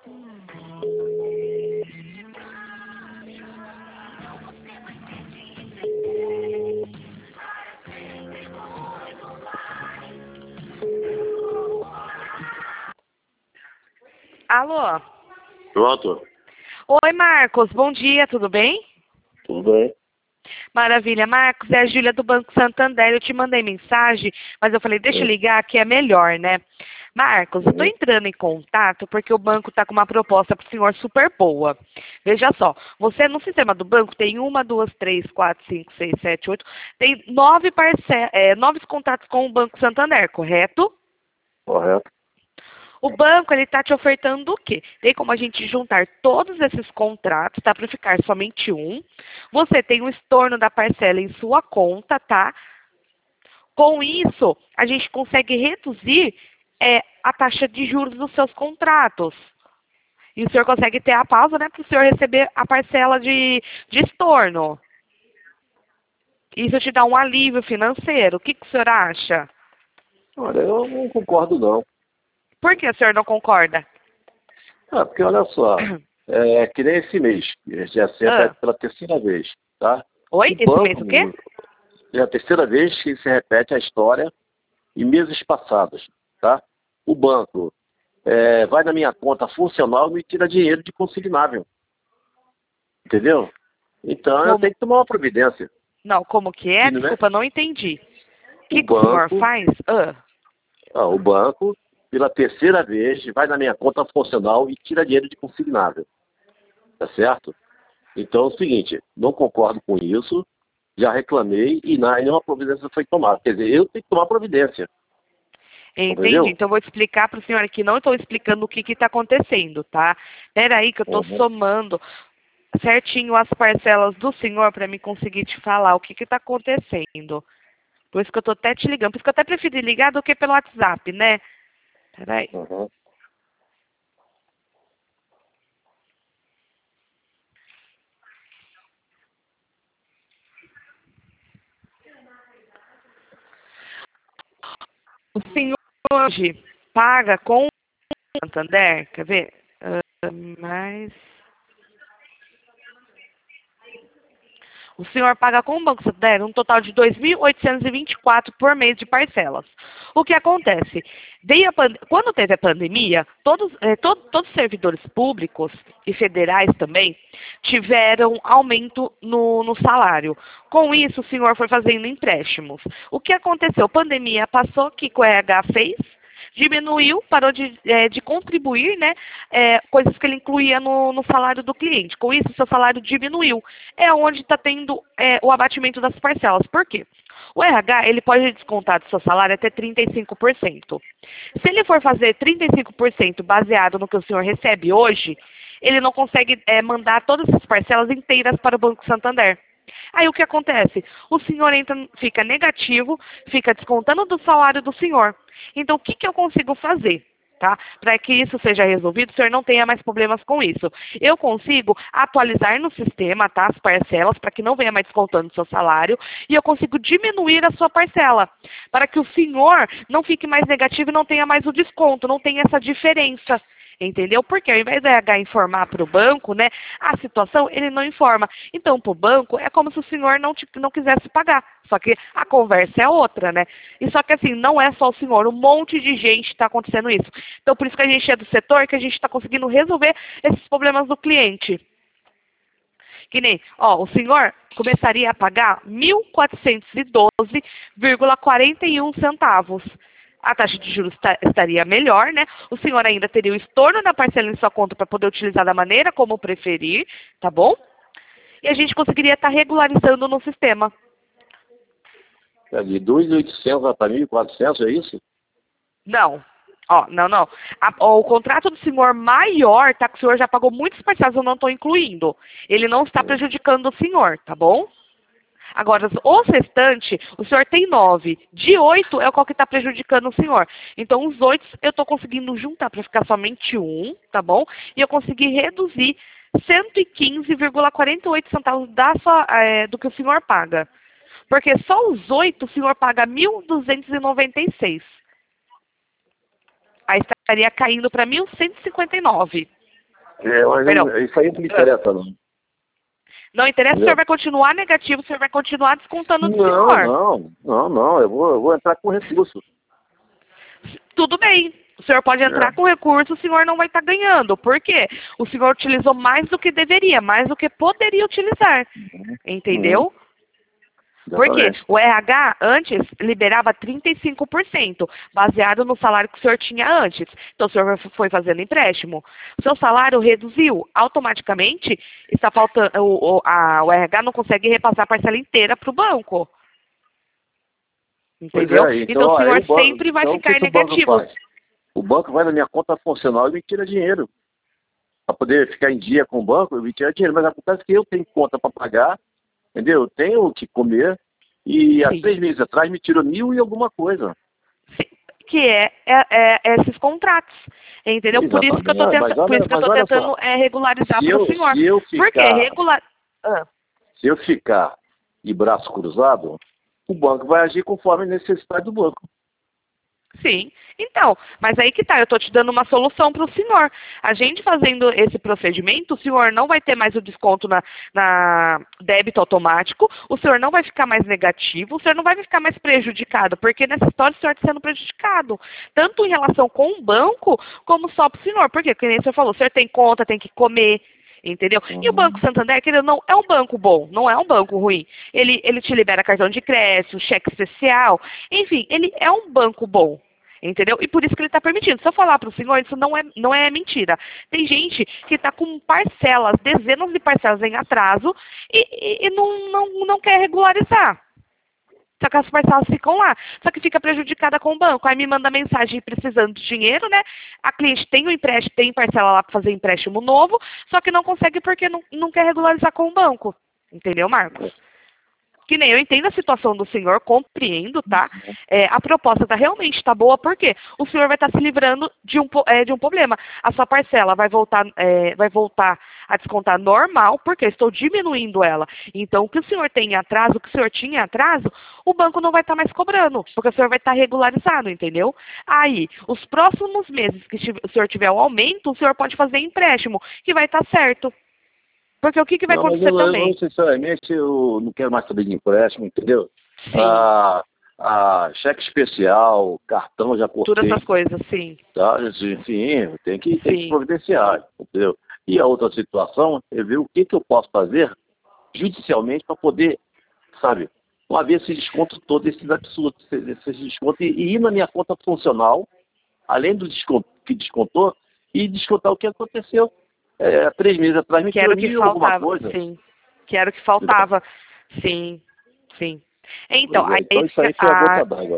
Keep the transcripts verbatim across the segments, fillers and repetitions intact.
Alô? Pronto. Oi, Marcos. Bom dia, tudo bem? Tudo bem. Maravilha. Marcos, é a Júlia do Banco Santander. Eu te mandei mensagem, mas eu falei, deixa eu ligar que é melhor, né? Marcos, eu estou entrando em contato porque o banco está com uma proposta para o senhor super boa. Veja só, você no sistema do banco tem uma, duas, três, quatro, cinco, seis, sete, oito, tem nove, parce é, nove contatos com o Banco Santander, correto? Correto. O banco, ele está te ofertando o quê? Tem como a gente juntar todos esses contratos, tá? Para ficar somente um. Você tem o estorno da parcela em sua conta, tá? Com isso, a gente consegue reduzir é, a taxa de juros dos seus contratos. E o senhor consegue ter a pausa, né? Para o senhor receber a parcela de, de estorno. Isso te dá um alívio financeiro. O que, que o senhor acha? Olha, eu não concordo não. Por que o senhor não concorda? Ah, porque olha só, é que nem esse mês, já se repete Ah. pela terceira vez, tá? Oi? O Esse banco, mês o quê? é a terceira vez que se repete a história em meses passados, tá? O banco é, vai na minha conta funcional e me tira dinheiro de consignável. Entendeu? Então eu Como? tenho que tomar uma providência. Não, como que é? E não é- Desculpa, não entendi. O que, O que o senhor banco, faz? Ah. ah, o banco, pela terceira vez, vai na minha conta funcional e tira dinheiro de consignável. Tá certo? Então é o seguinte, não concordo com isso, já reclamei e na- nenhuma providência foi tomada. Quer dizer, eu tenho que tomar providência. Entendi. Entendeu? Então, eu vou explicar para o senhor aqui. Não estou explicando o que está acontecendo, tá? Espera aí que eu estou Uhum. somando certinho as parcelas do senhor para me conseguir te falar o que está acontecendo. Por isso que eu estou até te ligando. Por isso que eu até preferi ligar do que pelo WhatsApp, né? Espera aí. Uhum. O senhor hoje paga com o Santander? Quer ver? Ah, mais... O senhor paga com o Banco Santander um total de dois mil oitocentos e vinte e quatro por mês de parcelas. O que acontece? Veio a pand... Quando teve a pandemia, todos, eh, to... todos os servidores públicos e federais também tiveram aumento no, no salário. Com isso, o senhor foi fazendo empréstimos. O que aconteceu? A pandemia passou, o que o R H fez? Diminuiu, parou de, é, de contribuir, né, é, coisas que ele incluía no, no salário do cliente. Com isso, seu salário diminuiu. É onde está tendo é, o abatimento das parcelas. Por quê? O R H, ele pode descontar do seu salário até trinta e cinco por cento. Se ele for fazer trinta e cinco por cento baseado no que o senhor recebe hoje, ele não consegue é, mandar todas as parcelas inteiras para o Banco Santander. Aí o que acontece? O senhor entra, fica negativo, fica descontando do salário do senhor. Então, o que, que eu consigo fazer? Tá? Para que isso seja resolvido, o senhor não tenha mais problemas com isso. Eu consigo atualizar no sistema, tá, as parcelas, para que não venha mais descontando do seu salário, e eu consigo diminuir a sua parcela, para que o senhor não fique mais negativo e não tenha mais o desconto, não tenha essa diferença. Entendeu? Porque ao invés do R H informar para o banco, né, a situação, ele não informa. Então, para o banco, é como se o senhor não, te, não quisesse pagar. Só que a conversa é outra, né? E só que assim, não é só o senhor, um monte de gente está acontecendo isso. Então, por isso que a gente é do setor, que a gente está conseguindo resolver esses problemas do cliente. Que nem, ó, o senhor começaria a pagar mil quatrocentos e doze vírgula quarenta e um centavos. A taxa de juros estaria melhor, né? O senhor ainda teria o estorno da parcela em sua conta para poder utilizar da maneira como preferir, tá bom? E a gente conseguiria estar regularizando no sistema. É de dois mil e oitocentos para mil e quatrocentos, é isso? Não. Ó, não, não. A, ó, o contrato do senhor maior, tá? Que o senhor já pagou muitas parcelas, eu não estou incluindo. Ele não está prejudicando o senhor, tá bom? Agora, os restantes, o senhor tem nove. De oito é o qual que está prejudicando o senhor. Então, os oito eu estou conseguindo juntar para ficar somente um, tá bom? E eu consegui reduzir cento e quinze vírgula quarenta e oito centavos da sua, é, do que o senhor paga. Porque só os oito o senhor paga mil duzentos e noventa e seis. Aí estaria caindo para mil cento e cinquenta e nove. É, mas Perdão. eu- isso aí não me interessa, não. Não interessa, o Entendeu? senhor vai continuar negativo, o senhor vai continuar descontando do Não, senhor. não, não, não, eu vou, eu vou entrar com recurso. Tudo bem. O senhor pode entrar É. com recurso, o senhor não vai estar ganhando. Por quê? O senhor utilizou mais do que deveria, mais do que poderia utilizar. Uhum, Entendeu? Porque exatamente. o R H antes liberava trinta e cinco por cento, baseado no salário que o senhor tinha antes. Então o senhor foi fazendo empréstimo. O seu salário reduziu automaticamente, está faltando, o, o, a, o R H não consegue repassar a parcela inteira para o banco. Pois Entendeu? é, então, Então o ó, aí senhor o banco, sempre vai então o que, ficar que o banco negativo. faz? O banco vai na minha conta funcional e me tira dinheiro. Para poder ficar em dia com o banco, eu me tira dinheiro. Mas acontece que eu tenho conta para pagar, entendeu? Eu tenho o que comer. E há Sim. três meses atrás me tirou mil e alguma coisa. Sim, que é, é- é esses contratos, entendeu? Por isso que eu tô Exatamente. Mas tentando, por olha, isso que eu mas tô olha tentando só, é, regularizar se para o eu, senhor. se eu Por quê? ficar, Regular... Ah, se eu ficar de braço cruzado, o banco vai agir conforme a necessidade do banco. sim. Então, mas aí que tá, eu tô te dando uma solução para o senhor. A gente fazendo esse procedimento, o senhor não vai ter mais o desconto na, na débito automático, o senhor não vai ficar mais negativo, o senhor não vai ficar mais prejudicado, porque nessa história o senhor está sendo prejudicado, tanto em relação com o banco, como só para o senhor. Porque, como o senhor falou, o senhor tem conta, tem que comer. Entendeu? E o Banco Uhum. Santander, querido, não é um banco bom, não é um banco ruim. Ele, ele te libera cartão de crédito, cheque especial, enfim, ele é um banco bom. Entendeu? E por isso que ele está permitindo. Se eu falar para o senhor, isso não é, não é mentira. Tem gente que está com parcelas, dezenas de parcelas em atraso e, e, e não, não, não quer regularizar. Só que as parcelas ficam lá. Só que fica prejudicada com o banco. Aí me manda mensagem precisando de dinheiro, né? A cliente tem o empréstimo, tem parcela lá para fazer empréstimo novo, só que não consegue porque não, não quer regularizar com o banco. Entendeu, Marcos? Que nem eu entendo a situação do senhor, compreendo, tá? É, a proposta tá, realmente está boa, porque o senhor vai estar se livrando de um, po- é, de um problema. A sua parcela vai voltar, é, vai voltar a descontar normal, porque eu estou diminuindo ela. Então, o que o senhor tem em atraso, o que o senhor tinha em atraso, o banco não vai estar mais cobrando, porque o senhor vai estar regularizado, entendeu? Aí, os próximos meses que tive- o senhor tiver o aumento, o senhor pode fazer empréstimo, que vai estar certo. Porque o que, que vai Não, mas acontecer eu, eu, também? sinceramente, eu não quero mais saber de empréstimo, entendeu? Sim. Ah, ah, cheque especial, cartão já Todas cortei, essas coisas, sim. tá? Enfim, tem que, tem que Sim. providenciar, entendeu? E a outra situação é ver o que, que eu posso fazer judicialmente para poder, sabe, não haver esse desconto todo, esses absurdos, esses esses descontos, e, e ir na minha conta funcional, além do desconto que descontou, e descontar o que aconteceu. É, três meses atrás me Que era tirou o que mil e alguma faltava, coisa. sim. Que era o que Entendeu? faltava. Sim, sim. Então, Pois é, aí então isso fica aí foi a a, gota d'água.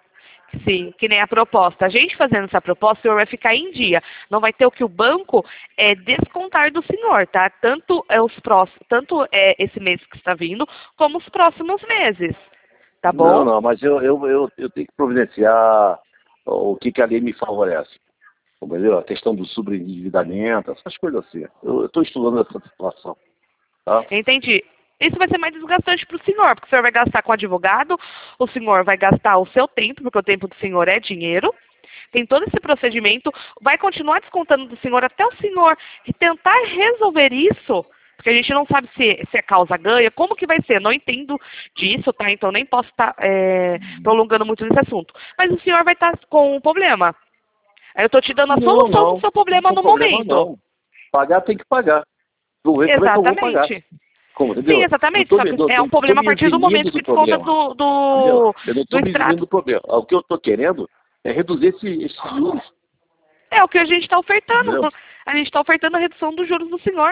sim, que nem a proposta. A gente fazendo essa proposta, o senhor vai ficar em dia. Não vai ter o que o banco é descontar do senhor, tá? Tanto é os próximos, tanto é esse mês que está vindo, como os próximos meses. Tá Não, bom? não, mas eu, eu, eu, eu tenho que providenciar o que, que a lei me favorece. Entendeu? A questão do sobreendividamento, essas coisas assim. Eu estou estudando essa situação. Tá? Entendi. Isso vai ser mais desgastante para o senhor, porque o senhor vai gastar com advogado, o senhor vai gastar o seu tempo, porque o tempo do senhor é dinheiro. Tem todo esse procedimento, vai continuar descontando do senhor até o senhor tentar resolver isso, porque a gente não sabe se, se é causa ganha, como que vai ser, não entendo disso, tá? Então nem posso estar é, prolongando muito nesse assunto. Mas o senhor vai estar com um problema. Aí eu estou te dando a Não, solução do não, seu não problema tem no problema momento. não. Pagar tem que pagar. Vou ver como é que eu vou pagar. Exatamente. Como, Sim, entendeu? Não exatamente. estou Só me, que não, é não um tô problema a me partir do eximindo momento do que desconta problema. do, Entendeu? do, Eu não do estou me eximindo extrato. do problema. O que eu estou querendo é reduzir esse, esses juros. É o que a gente está ofertando. Entendeu? A gente está ofertando a redução dos juros do senhor.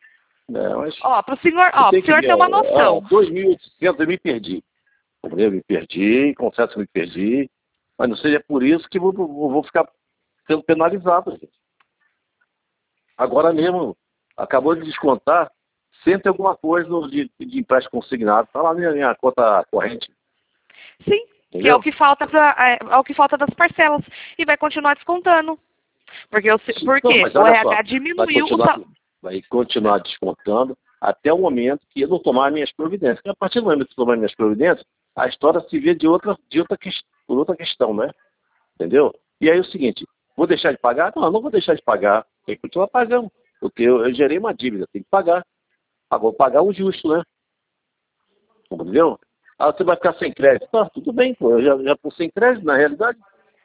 É, mas Ó, para o senhor, você ó, tem pro que senhor ver, ter uma ó, noção. dois mil e oitocentos eu me perdi. Eu me perdi, confesso que me perdi, mas não seja por isso que eu vou, vou- vou ficar sendo penalizado, gente. Agora mesmo, acabou de descontar cento e alguma coisa no- de, de empréstimo consignado. Está lá na minha, minha conta corrente, Sim, que é o entendeu? que falta pra, é, é o que falta das parcelas. E vai continuar descontando. Porque o, se- por Não, quê? mas O olha só, R H vai diminuiu o continuar, sal... vai continuar descontando até o momento que eu não tomar minhas providências. Porque a partir do momento que eu tomar minhas providências, a história se vê de outra, de outra, ques- por outra questão, né? Entendeu? E aí é o seguinte, vou deixar de pagar? Não, não vou deixar de pagar. Tem que continuar pagando. Porque eu, eu gerei uma dívida, tem que pagar. Agora, pagar o justo, né? Entendeu? Ah, você vai ficar sem crédito. Tá, tudo bem, pô. Eu já, já estou sem crédito, na realidade.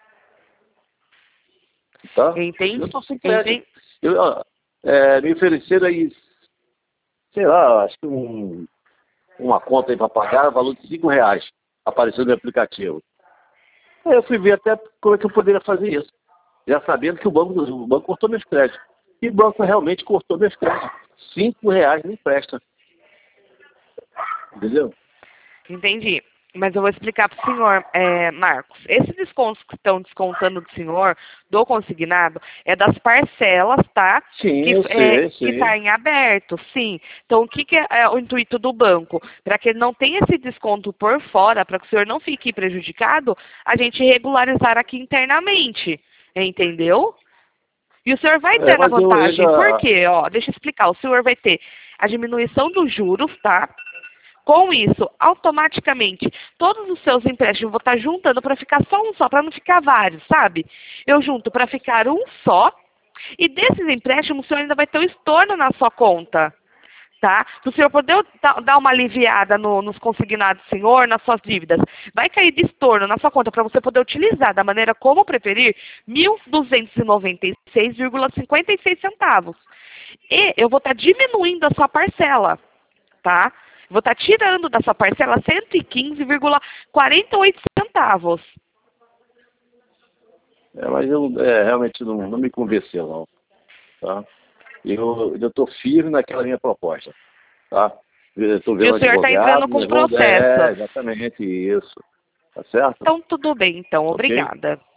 Tá? Entende? Eu estou sem crédito. Entende? Eu, ó, é, me ofereceram aí, sei lá, acho que um, uma conta aí para pagar, valor de cinco reais. Apareceu no aplicativo. Aí eu fui ver até como é que eu poderia fazer isso. Já sabendo que o banco, o banco cortou meus créditos. E o banco realmente cortou meus créditos. Cinco reais não empresta. Entendeu? Entendi. Mas eu vou explicar para o senhor, é, Marcos. Esses descontos que estão descontando do senhor, do consignado, é das parcelas, tá? Sim, Que eu sei, é, que sim. está em aberto, sim. Então, o que, que é, é o intuito do banco? Para que ele não tenha esse desconto por fora, para que o senhor não fique prejudicado, a gente regularizar aqui internamente. Entendeu? E o senhor vai É, ter na mas eu vantagem. Por ainda. quê? Ó, deixa eu explicar. O senhor vai ter a diminuição dos juros, tá? Com isso, automaticamente, todos os seus empréstimos eu vou estar juntando para ficar só um só, para não ficar vários, sabe? Eu junto para ficar um só, e desses empréstimos o senhor ainda vai ter o estorno na sua conta, tá? Para o senhor poder dar uma aliviada no, nos consignados do senhor, nas suas dívidas. Vai cair de estorno na sua conta para você poder utilizar da maneira como preferir mil duzentos e noventa e seis vírgula cinquenta e seis centavos. E eu vou estar diminuindo a sua parcela, tá? Vou estar tirando da sua parcela cento e quinze vírgula quarenta e oito centavos. É, mas eu é, realmente não, não me convenceu, não. Tá? Eu estou firme naquela minha proposta. Tá? Estou E vendo o senhor está entrando advogado, com nós vamos. É, processo. exatamente isso. Tá certo? Então, tudo bem, então. Ok? Obrigada.